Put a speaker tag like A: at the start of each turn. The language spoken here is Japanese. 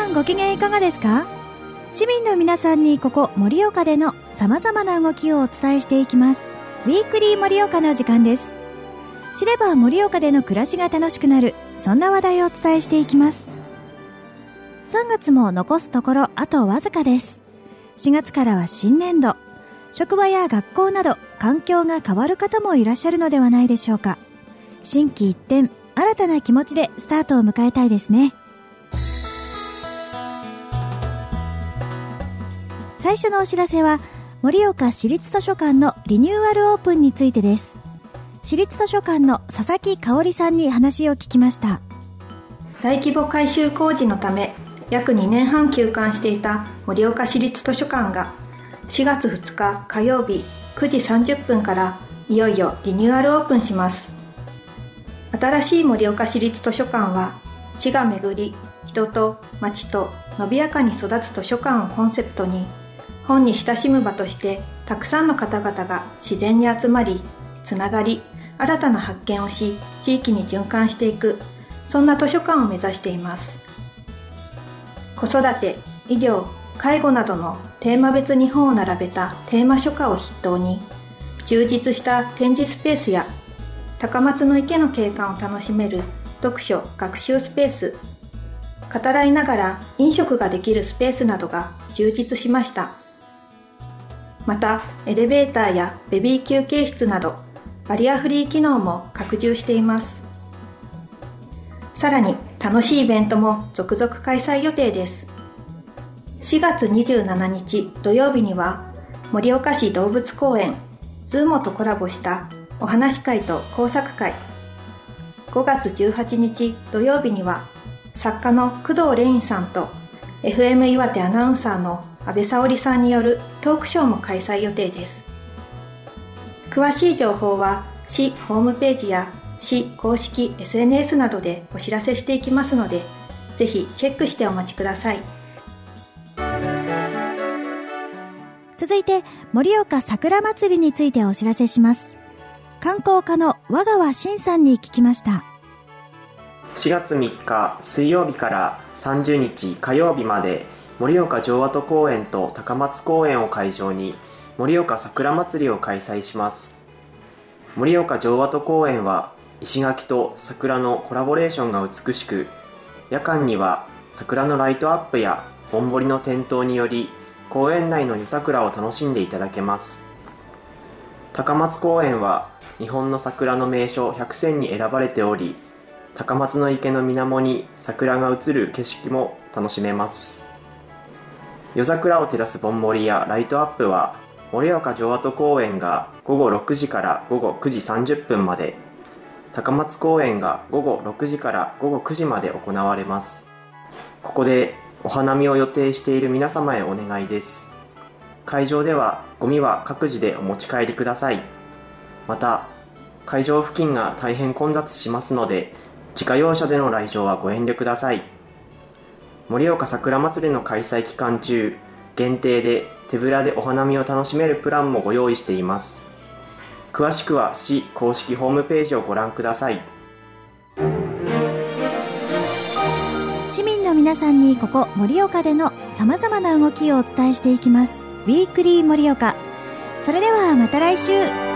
A: んご機嫌いかがですか？市民の皆さんにここ盛岡での様々な動きをお伝えしていきます。ウィークリー盛岡の時間です。知れば盛岡での暮らしが楽しくなる、そんな話題をお伝えしていきます。3月も残すところあとわずかです。4月からは新年度、職場や学校など環境が変わる方もいらっしゃるのではないでしょうか。心機一転、新たな気持ちでスタートを迎えたいですね。最初のお知らせは盛岡市立図書館のリニューアルオープンについてです。市立図書館の佐々木香織さんに話を聞きました。
B: 大規模改修工事のため約2年半休館していた盛岡市立図書館が4月2日火曜日9時30分からいよいよリニューアルオープンします。新しい盛岡市立図書館は地が巡り、人と町と伸びやかに育つ図書館をコンセプトに、本に親しむ場としてたくさんの方々が自然に集まり、つながり、新たな発見をし、地域に循環していく、そんな図書館を目指しています。子育て、医療、介護などのテーマ別に本を並べたテーマ書架を筆頭に、充実した展示スペースや高松の池の景観を楽しめる読書・学習スペース、語らいながら飲食ができるスペースなどが充実しました。また、エレベーターやベビー休憩室などバリアフリー機能も拡充しています。さらに楽しいイベントも続々開催予定です。4月27日土曜日には盛岡市動物公園ズーモとコラボしたお話会と工作会、5月18日土曜日には作家の工藤レインさんと FM 岩手アナウンサーの安倍沙織さんによるトークショーも開催予定です。詳しい情報は市ホームページや市公式 SNS などでお知らせしていきますので、ぜひチェックしてお待ちください。
A: 続いて盛岡桜まつりについてお知らせします。観光課の和川真さんに聞きました。
C: 4月3日水曜日から30日火曜日まで盛岡城跡公園と高松公園を会場に盛岡桜まつりを開催します。盛岡城跡公園は石垣と桜のコラボレーションが美しく、夜間には桜のライトアップやぼんぼりの点灯により公園内の夜桜を楽しんでいただけます。高松公園は日本の桜の名所100選に選ばれており、高松の池の水面に桜が映る景色も楽しめます。夜桜を照らすぼんぼりやライトアップは盛岡城跡公園が午後6時から午後9時30分まで、高松公園が午後6時から午後9時まで行われます。ここでお花見を予定している皆様へお願いです。会場ではゴミは各自でお持ち帰りください。また、会場付近が大変混雑しますので、自家用車での来場はご遠慮ください。盛岡桜まつりの開催期間中、限定で手ぶらでお花見を楽しめるプランもご用意しています。詳しくは市公式ホームページをご覧ください。
A: 市民の皆さんにここ盛岡での様々な動きをお伝えしていきます。ウィークリー盛岡。それではまた来週。